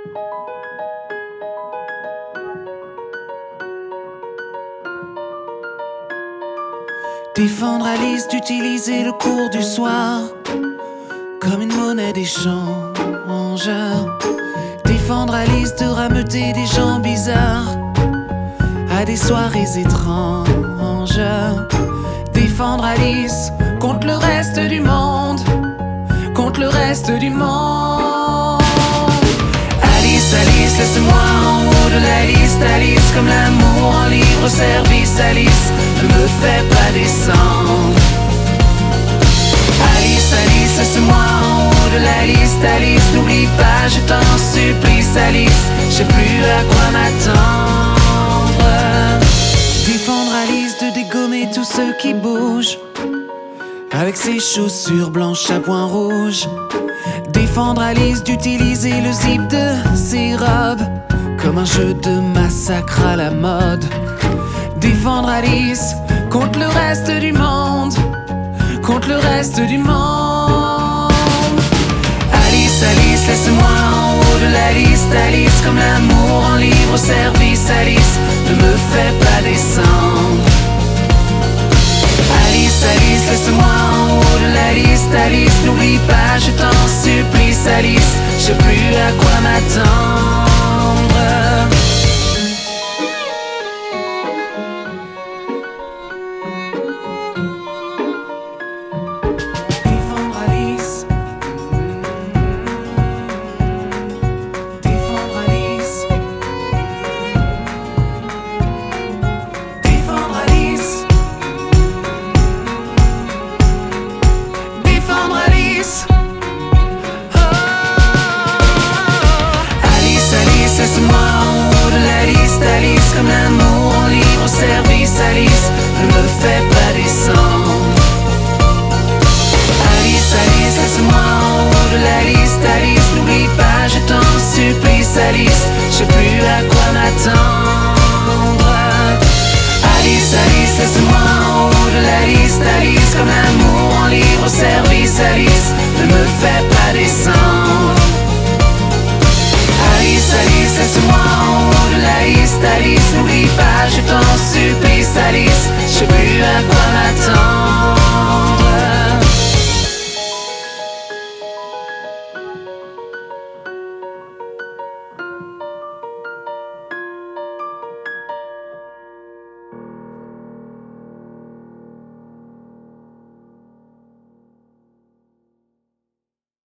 Défendre Alice d'utiliser le cours du soir comme une monnaie d'échange. Défendre Alice de rameuter des gens bizarres à des soirées étranges. Défendre Alice contre le reste du monde, contre le reste du monde. Alice, Alice, laisse-moi en haut de la liste. Alice, comme l'amour en libre service. Alice, ne me fais pas descendre. Alice, Alice, laisse-moi en haut de la liste. Alice, n'oublie pas, je t'en supplie. Alice, je sais plus à quoi m'attendre. Défendre Alice de dégommer tous ceux qui bougent avec ses chaussures blanches à points rouges. Défendre Alice d'utiliser le zip de ses robes comme un jeu de massacre à la mode. Défendre Alice contre le reste du monde, contre le reste du monde. Alice, Alice, laisse-moi en haut de la liste. Alice, comme l'amour en libre service. Alice, ne me fais pas descendre. Alice, Alice, laisse-moi en haut de la liste. Alice, n'oublie pas, je t'en supplie. Alice, je sais plus à quoi m'attendre.